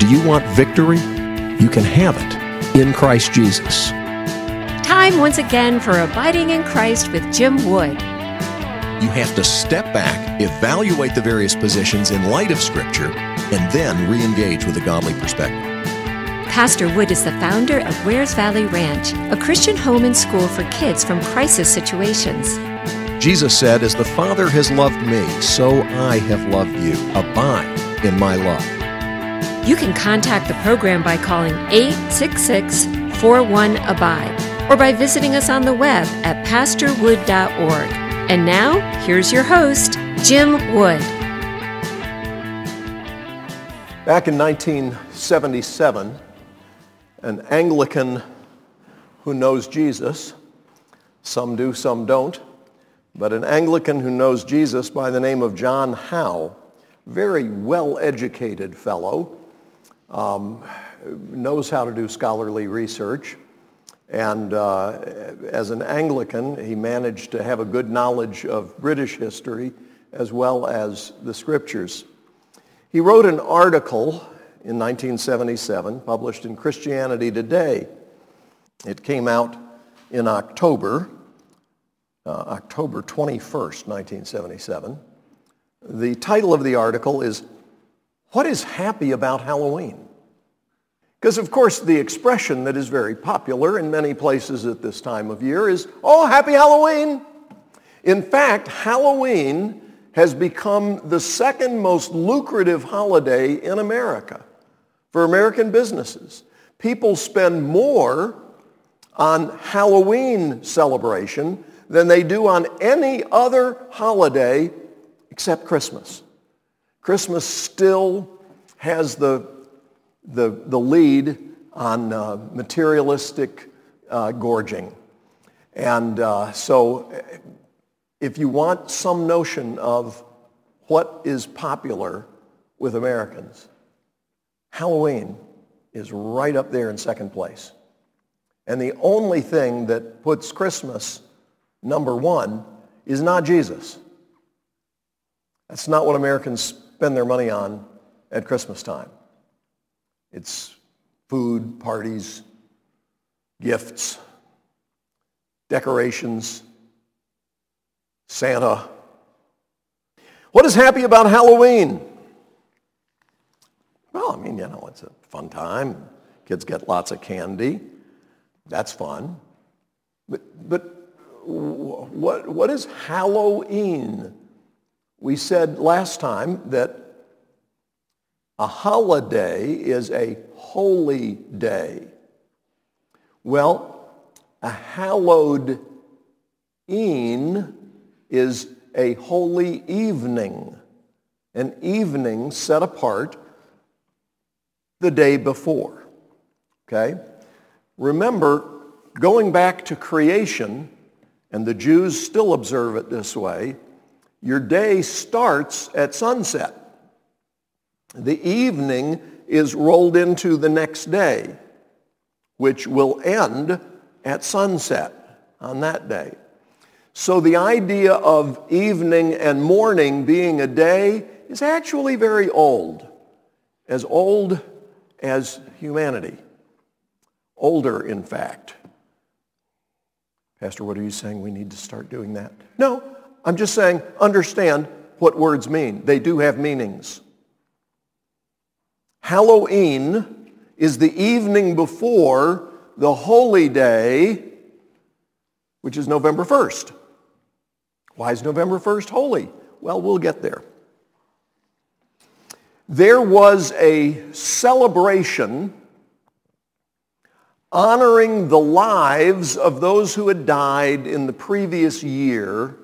Do you want victory? You can have it in Christ Jesus. Time once again for Abiding in Christ with Jim Wood. You have to step back, evaluate the various positions in light of Scripture, and then re-engage with a godly perspective. Pastor Wood is the founder of Wares Valley Ranch, a Christian home and school for kids from crisis situations. Jesus said, "As the Father has loved me, so I have loved you. Abide in my love." You can contact the program by calling 866-41-ABIDE or by visiting us on the web at pastorwood.org. And now, here's your host, Jim Wood. Back in 1977, an Anglican who knows Jesus, some do, some don't, but an Anglican who knows Jesus by the name of John Howe, very well-educated fellow, knows how to do scholarly research, and as an Anglican, he managed to have a good knowledge of British history as well as the Scriptures. He wrote an article in 1977, published in Christianity Today. It came out in October 21st, 1977. The title of the article is, "What is Happy About Halloween?" Because, of course, the expression that is very popular in many places at this time of year is, "Oh, happy Halloween!" In fact, Halloween has become the second most lucrative holiday in America for American businesses. People spend more on Halloween celebration than they do on any other holiday except Christmas. Christmas still has the lead on materialistic gorging. And so if you want some notion of what is popular with Americans, Halloween is right up there in second place. And the only thing that puts Christmas number one is not Jesus. That's not what Americans spend their money on at Christmas time. It's food, parties, gifts, decorations, Santa. What is happy about Halloween? Well, I mean, it's a fun time. Kids get lots of candy. That's fun. But what is Halloween? We said last time that a holiday is a holy day. Well, a hallowed-een is a holy evening, an evening set apart the day before. Okay? Remember, going back to creation, and the Jews still observe it this way, your day starts at sunset. The evening is rolled into the next day, which will end at sunset on that day. So the idea of evening and morning being a day is actually very old as humanity. Older, in fact. Pastor, what are you saying? We need to start doing that? No, I'm just saying understand what words mean. They do have meanings. Halloween is the evening before the holy day, which is November 1st. Why is November 1st holy? Well, we'll get there. There was a celebration honoring the lives of those who had died in the previous year,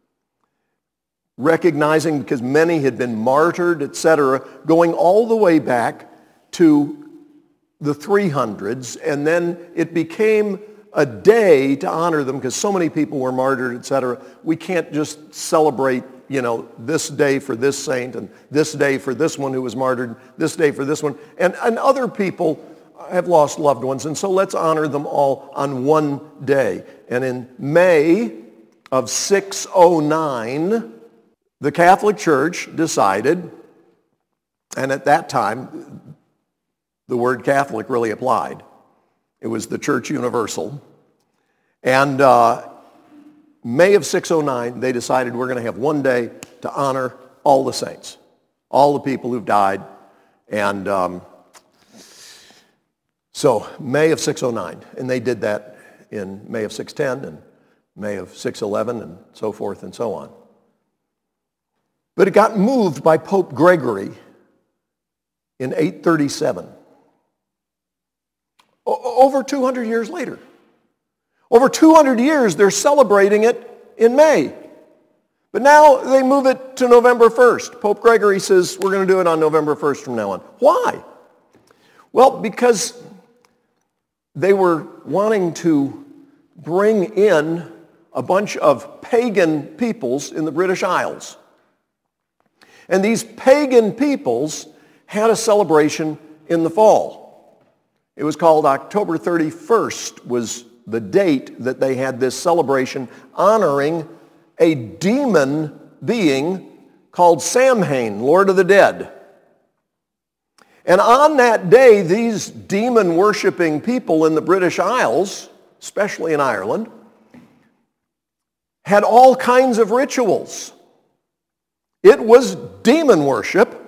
recognizing because many had been martyred, etc., going all the way back to the 300s, and then it became a day to honor them because so many people were martyred, etc. We can't just celebrate, this day for this saint and this day for this one who was martyred, this day for this one. And other people have lost loved ones, and so let's honor them all on one day. And in May of 609, the Catholic Church decided, and at that time, the word Catholic really applied. It was the Church Universal. And May of 609, they decided we're going to have one day to honor all the saints, all the people who've died. And so May of 609, and they did that in May of 610 and May of 611 and so forth and so on. But it got moved by Pope Gregory in 837. Over 200 years later. Over 200 years, they're celebrating it in May. But now they move it to November 1st. Pope Gregory says, we're going to do it on November 1st from now on. Why? Well, because they were wanting to bring in a bunch of pagan peoples in the British Isles. And these pagan peoples had a celebration in the fall. It was called October 31st was the date that they had this celebration honoring a demon being called Samhain, Lord of the Dead. And on that day, these demon-worshiping people in the British Isles, especially in Ireland, had all kinds of rituals. It was demon worship.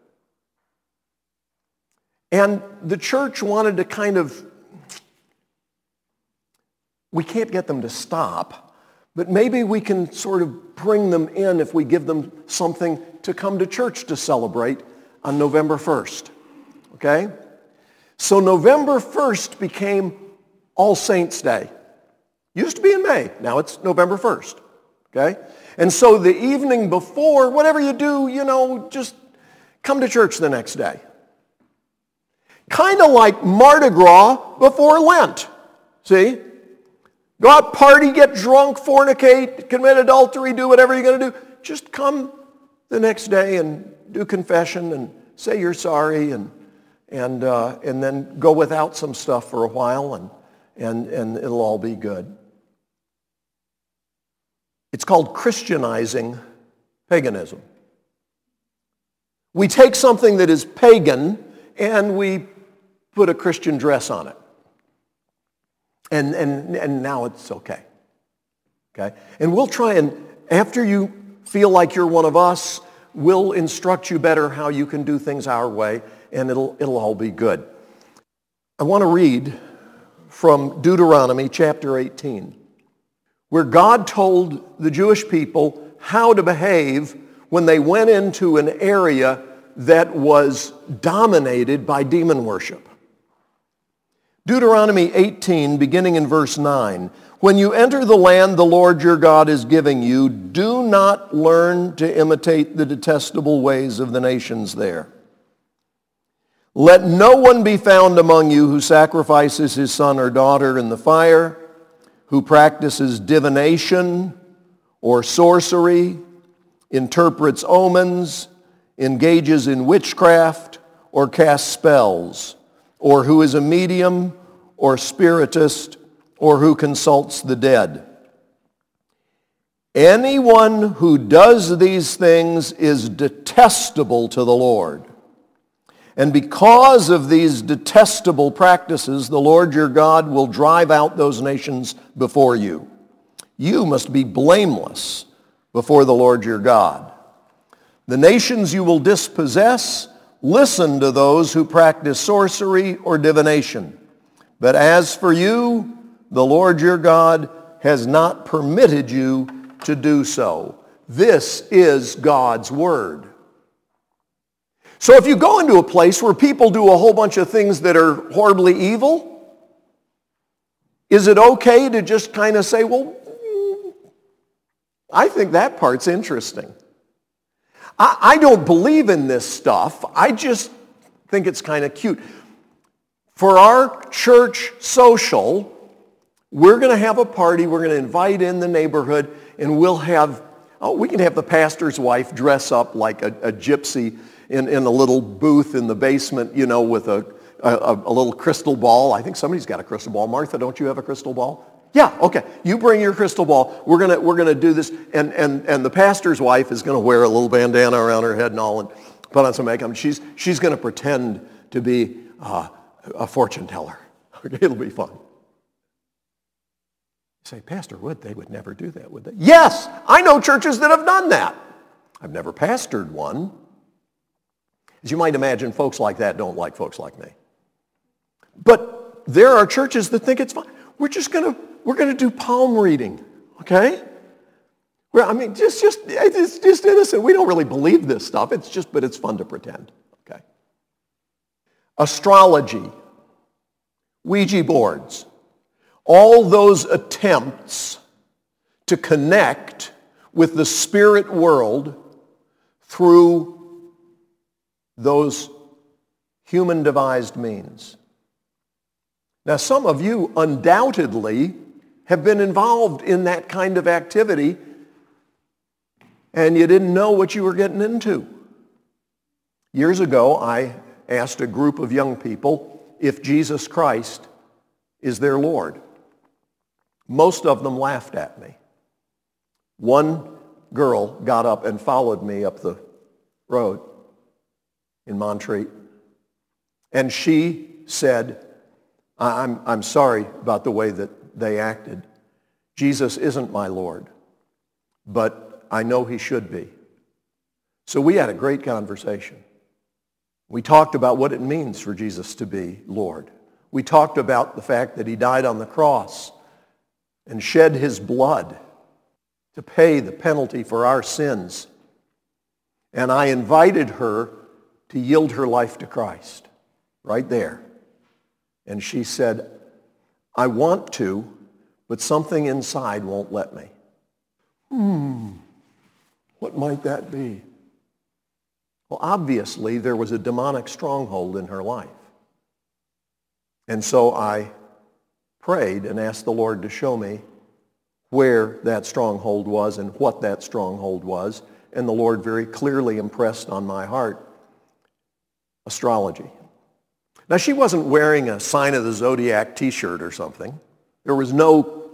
And the church wanted to kind of, we can't get them to stop, but maybe we can sort of bring them in if we give them something to come to church to celebrate on November 1st. Okay? So November 1st became All Saints' Day. Used to be in May. Now it's November 1st. Okay? And so the evening before, whatever you do, just come to church the next day. Kind of like Mardi Gras before Lent. See? Go out, party, get drunk, fornicate, commit adultery, do whatever you're going to do. Just come the next day and do confession and say you're sorry and then go without some stuff for a while and it'll all be good. It's called Christianizing paganism. We take something that is pagan and we put a Christian dress on it. And now it's okay. Okay? And we'll try and, after you feel like you're one of us, we'll instruct you better how you can do things our way, and it'll all be good. I want to read from Deuteronomy chapter 18, where God told the Jewish people how to behave when they went into an area that was dominated by demon worship. Deuteronomy 18, beginning in verse 9. When you enter the land the Lord your God is giving you, do not learn to imitate the detestable ways of the nations there. Let no one be found among you who sacrifices his son or daughter in the fire, who practices divination or sorcery, interprets omens, engages in witchcraft, or casts spells, or who is a medium or spiritist, or who consults the dead. Anyone who does these things is detestable to the Lord. And because of these detestable practices, the Lord your God will drive out those nations before you. You must be blameless before the Lord your God. The nations you will dispossess, listen to those who practice sorcery or divination. But as for you, the Lord your God has not permitted you to do so. This is God's word. So if you go into a place where people do a whole bunch of things that are horribly evil, is it okay to just kind of say, well, I think that part's interesting. I don't believe in this stuff. I just think it's kind of cute. For our church social, we're going to have a party. We're going to invite in the neighborhood, and we can have the pastor's wife dress up like a gypsy in a little booth in the basement, with a little crystal ball. I think somebody's got a crystal ball. Martha, don't you have a crystal ball? Yeah, okay. You bring your crystal ball. We're gonna do this, and the pastor's wife is gonna wear a little bandana around her head and all, and put on some makeup. She's gonna pretend to be a fortune teller. Okay, it'll be fun. You say, Pastor Wood, they would never do that, would they? Yes, I know churches that have done that. I've never pastored one. As you might imagine, folks like that don't like folks like me. But there are churches that think it's fine. We're gonna do palm reading, okay? Well, I mean, it's just innocent. We don't really believe this stuff. But it's fun to pretend, okay? Astrology, Ouija boards, all those attempts to connect with the spirit world through those human-devised means. Now, some of you undoubtedly have been involved in that kind of activity, and you didn't know what you were getting into. Years ago, I asked a group of young people if Jesus Christ is their Lord. Most of them laughed at me. One girl got up and followed me up the road in Montreat, and she said, I'm sorry about the way that they acted. Jesus isn't my Lord, but I know he should be. So we had a great conversation. We talked about what it means for Jesus to be Lord. We talked about the fact that he died on the cross and shed his blood to pay the penalty for our sins. And I invited her to yield her life to Christ right there. And she said, I want to, but something inside won't let me. What might that be? Well, obviously, there was a demonic stronghold in her life. And so I prayed and asked the Lord to show me where that stronghold was and what that stronghold was. And the Lord very clearly impressed on my heart astrology. Now, she wasn't wearing a Sign of the Zodiac t-shirt or something. There was no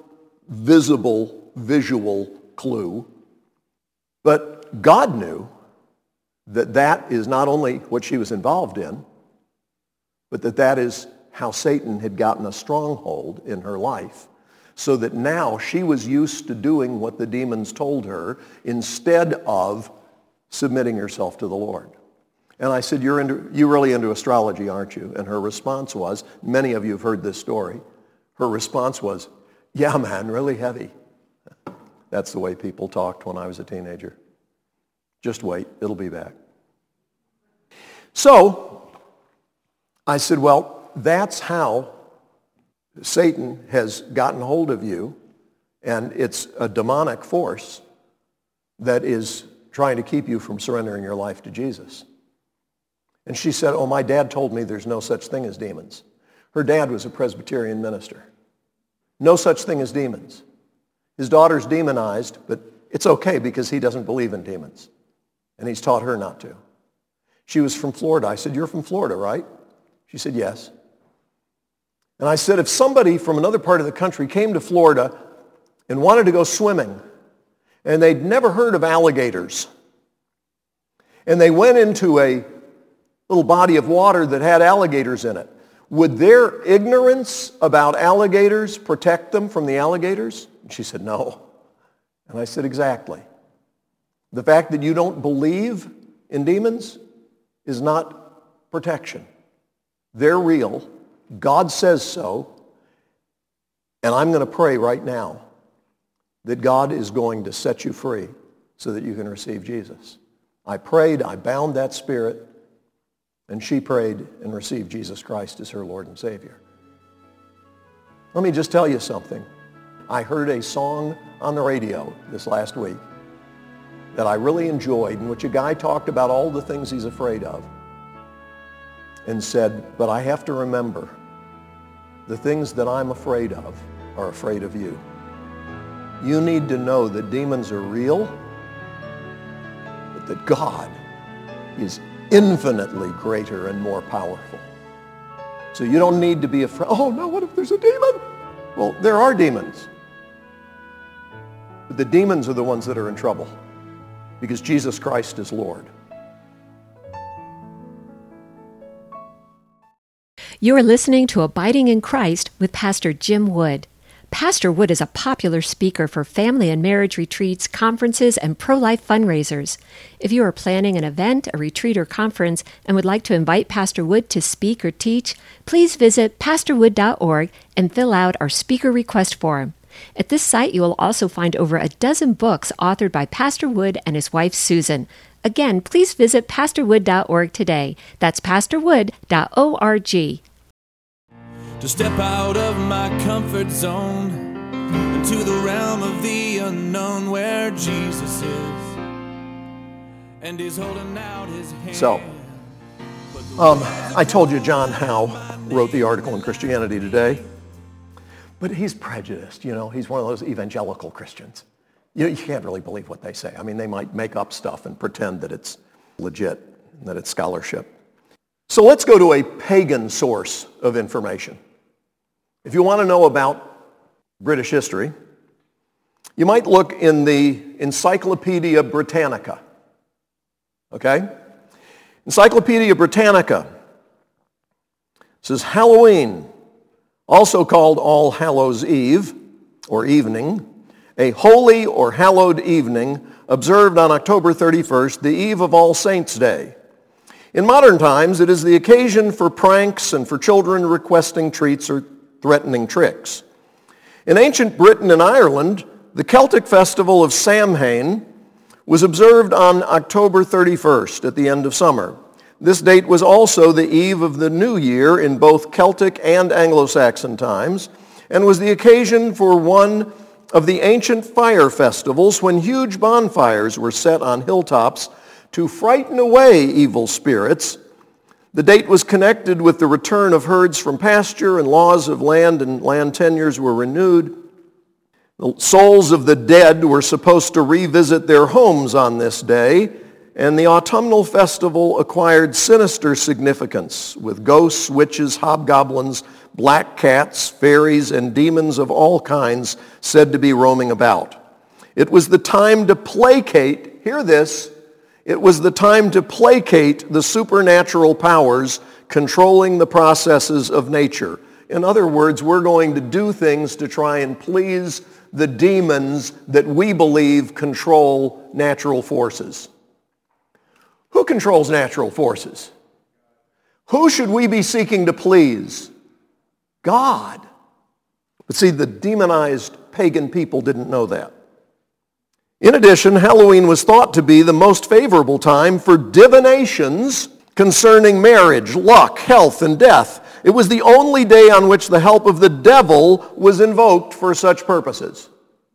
visual clue. But God knew that that is not only what she was involved in, but that is how Satan had gotten a stronghold in her life, so that now she was used to doing what the demons told her instead of submitting herself to the Lord. And I said, you're really into astrology, aren't you? And her response was, many of you have heard this story, her response was, yeah, man, really heavy. That's the way people talked when I was a teenager. Just wait, it'll be back. So I said, well, that's how Satan has gotten hold of you, and it's a demonic force that is trying to keep you from surrendering your life to Jesus. And she said, oh, my dad told me there's no such thing as demons. Her dad was a Presbyterian minister. No such thing as demons. His daughter's demonized, but it's okay because he doesn't believe in demons. And he's taught her not to. She was from Florida. I said, you're from Florida, right? She said, yes. And I said, if somebody from another part of the country came to Florida and wanted to go swimming, and they'd never heard of alligators, and they went into a little body of water that had alligators in it, would their ignorance about alligators protect them from the alligators? And she said, no. And I said, exactly. The fact that you don't believe in demons is not protection. They're real. God says so. And I'm going to pray right now that God is going to set you free so that you can receive Jesus. I prayed, I bound that spirit, and she prayed and received Jesus Christ as her Lord and Savior. Let me just tell you something. I heard a song on the radio this last week that I really enjoyed, in which a guy talked about all the things he's afraid of and said, but I have to remember the things that I'm afraid of are afraid of you. You need to know that demons are real, but that God is infinitely greater and more powerful. So you don't need to be afraid. Oh no, what if there's a demon? Well, there are demons. But the demons are the ones that are in trouble because Jesus Christ is Lord. You are listening to Abiding in Christ with Pastor Jim Wood. Pastor Wood is a popular speaker for family and marriage retreats, conferences, and pro-life fundraisers. If you are planning an event, a retreat, or conference and would like to invite Pastor Wood to speak or teach, please visit pastorwood.org and fill out our speaker request form. At this site, you will also find over a dozen books authored by Pastor Wood and his wife, Susan. Again, please visit pastorwood.org today. That's pastorwood.org. To step out of my comfort zone into the realm of the unknown where Jesus is and he's holding out his hand. So, I told you John Howe wrote the article in Christianity Today, but he's prejudiced, you know. He's one of those evangelical Christians. You can't really believe what they say. I mean, they might make up stuff and pretend that it's legit, that it's scholarship. So let's go to a pagan source of information. If you want to know about British history, you might look in the Encyclopedia Britannica. Okay? Encyclopedia Britannica says Halloween, also called All Hallows' Eve, or evening, a holy or hallowed evening observed on October 31st, the eve of All Saints' Day. In modern times, it is the occasion for pranks and for children requesting treats or threatening tricks. In ancient Britain and Ireland, the Celtic festival of Samhain was observed on October 31st at the end of summer. This date was also the eve of the New Year in both Celtic and Anglo-Saxon times, and was the occasion for one of the ancient fire festivals when huge bonfires were set on hilltops to frighten away evil spirits. The date was connected with the return of herds from pasture, and laws of land and land tenures were renewed. The souls of the dead were supposed to revisit their homes on this day, and the autumnal festival acquired sinister significance, with ghosts, witches, hobgoblins, black cats, fairies, and demons of all kinds said to be roaming about. It was the time to placate, hear this, it was the time to placate the supernatural powers controlling the processes of nature. In other words, we're going to do things to try and please the demons that we believe control natural forces. Who controls natural forces? Who should we be seeking to please? God. But see, the demonized pagan people didn't know that. In addition, Halloween was thought to be the most favorable time for divinations concerning marriage, luck, health, and death. It was the only day on which the help of the devil was invoked for such purposes.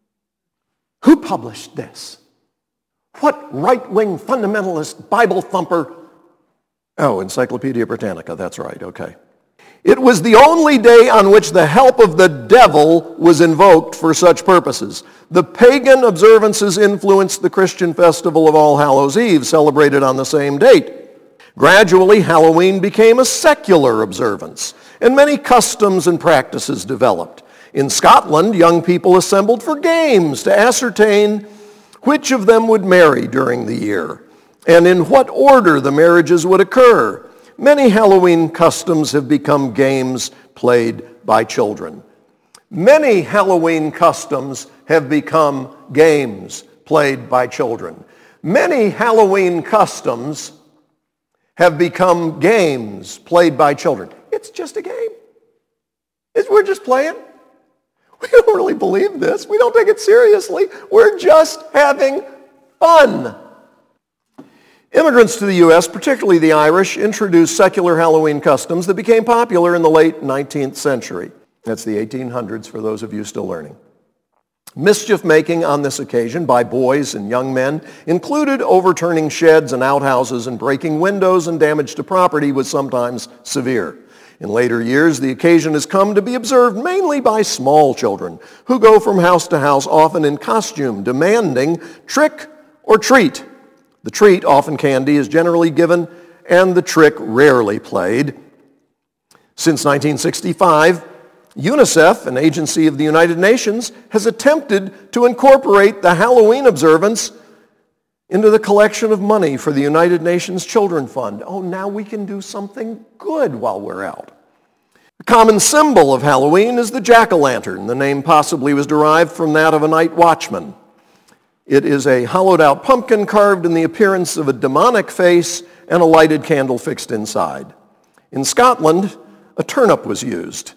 Who published this? What right-wing fundamentalist Bible thumper? Oh, Encyclopedia Britannica, that's right, okay. It was the only day on which the help of the devil was invoked for such purposes. The pagan observances influenced the Christian festival of All Hallows' Eve, celebrated on the same date. Gradually, Halloween became a secular observance, and many customs and practices developed. In Scotland, young people assembled for games to ascertain which of them would marry during the year, and in what order the marriages would occur. Many Halloween customs have become games played by children. Many Halloween customs have become games played by children. Many Halloween customs have become games played by children. It's just a game. We're just playing. We don't really believe this. We don't take it seriously. We're just having fun. Immigrants to the U.S., particularly the Irish, introduced secular Halloween customs that became popular in the late 19th century. That's the 1800s for those of you still learning. Mischief-making on this occasion by boys and young men included overturning sheds and outhouses, and breaking windows, and damage to property was sometimes severe. In later years, the occasion has come to be observed mainly by small children who go from house to house, often in costume, demanding trick or treat. The treat, often candy, is generally given, and the trick rarely played. Since 1965, UNICEF, an agency of the United Nations, has attempted to incorporate the Halloween observance into the collection of money for the United Nations Children Fund. Oh, now we can do something good while we're out. A common symbol of Halloween is the jack-o'-lantern. The name possibly was derived from that of a night watchman. It is a hollowed-out pumpkin carved in the appearance of a demonic face and a lighted candle fixed inside. In Scotland, a turnip was used.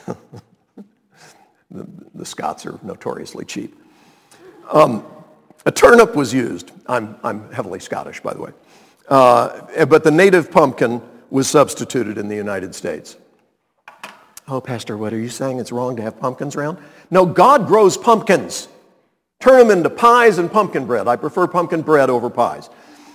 The Scots are notoriously cheap. A turnip was used. I'm heavily Scottish, by the way. But the native pumpkin was substituted in the United States. Oh, Pastor, what are you saying? It's wrong to have pumpkins around? No, God grows pumpkins. Turn them into pies and pumpkin bread. I prefer pumpkin bread over pies.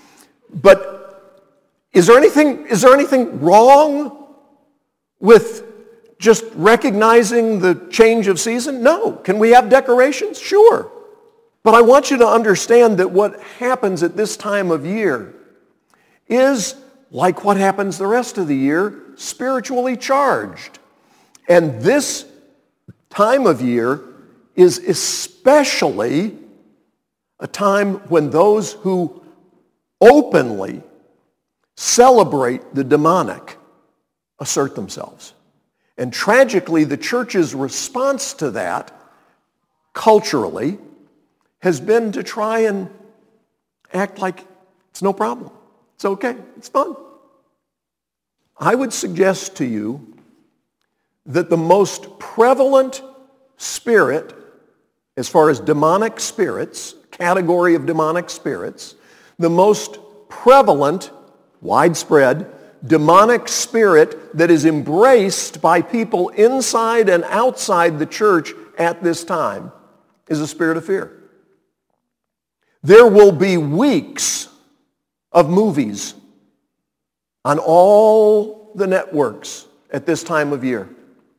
But is there anything wrong with just recognizing the change of season? No. Can we have decorations? Sure. But I want you to understand that what happens at this time of year is, like what happens the rest of the year, spiritually charged. And this time of year is especially a time when those who openly celebrate the demonic assert themselves. And tragically, the church's response to that, culturally, has been to try and act like it's no problem. It's okay. It's fun. I would suggest to you that the most prevalent spirit, as far as demonic spirits, category of demonic spirits, the most prevalent, widespread, demonic spirit that is embraced by people inside and outside the church at this time is a spirit of fear. There will be weeks of movies on all the networks at this time of year,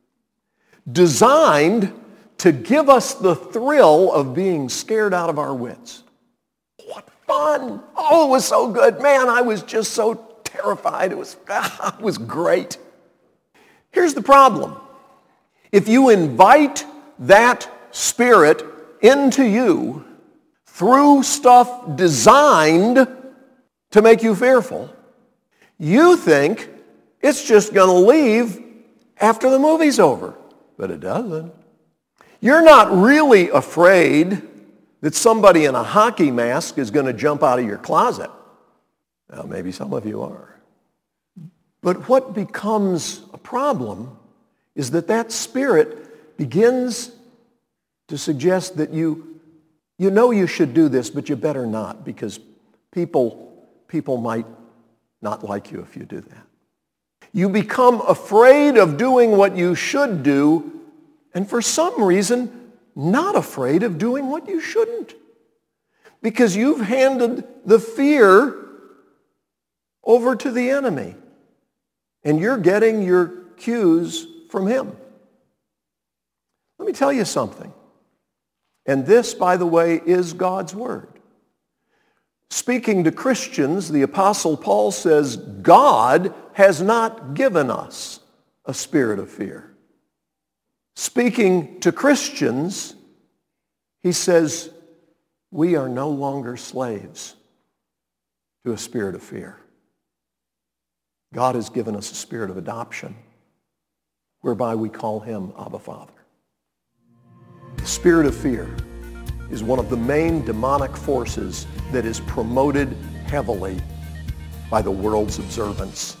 designed to give us the thrill of being scared out of our wits. What fun! Oh, it was so good. Man, I was just so terrified. It was great. Here's the problem. If you invite that spirit into you through stuff designed to make you fearful, you think it's just going to leave after the movie's over. But it doesn't. You're not really afraid that somebody in a hockey mask is going to jump out of your closet. Now, maybe some of you are. But what becomes a problem is that spirit begins to suggest that you know you should do this, but you better not, because people might not like you if you do that. You become afraid of doing what you should do, and for some reason, not afraid of doing what you shouldn't. Because you've handed the fear over to the enemy, and you're getting your cues from him. Let me tell you something. And this, by the way, is God's word. Speaking to Christians, the Apostle Paul says, God has not given us a spirit of fear. Speaking to Christians, he says, we are no longer slaves to a spirit of fear. God has given us a spirit of adoption, whereby we call him Abba Father. The spirit of fear is one of the main demonic forces that is promoted heavily by the world's observance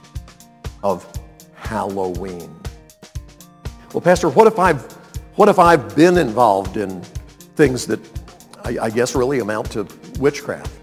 of Halloween. Well, Pastor, what if I've been involved in things that I guess really amount to witchcraft?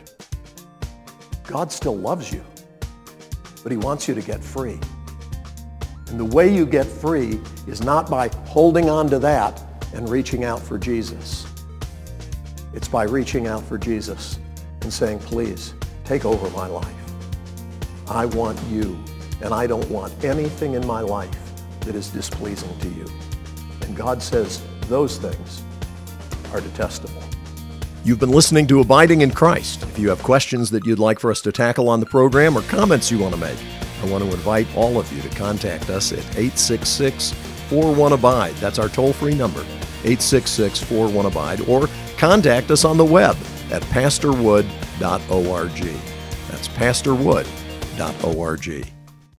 God still loves you, but he wants you to get free. And the way you get free is not by holding on to that and reaching out for Jesus. It's by reaching out for Jesus and saying, please, take over my life. I want you, and I don't want anything in my life that is displeasing to you. And God says those things are detestable. You've been listening to Abiding in Christ. If you have questions that you'd like for us to tackle on the program or comments you want to make, I want to invite all of you to contact us at 866-41-ABIDE. That's our toll-free number, 866-41-ABIDE, or contact us on the web at pastorwood.org. That's pastorwood.org.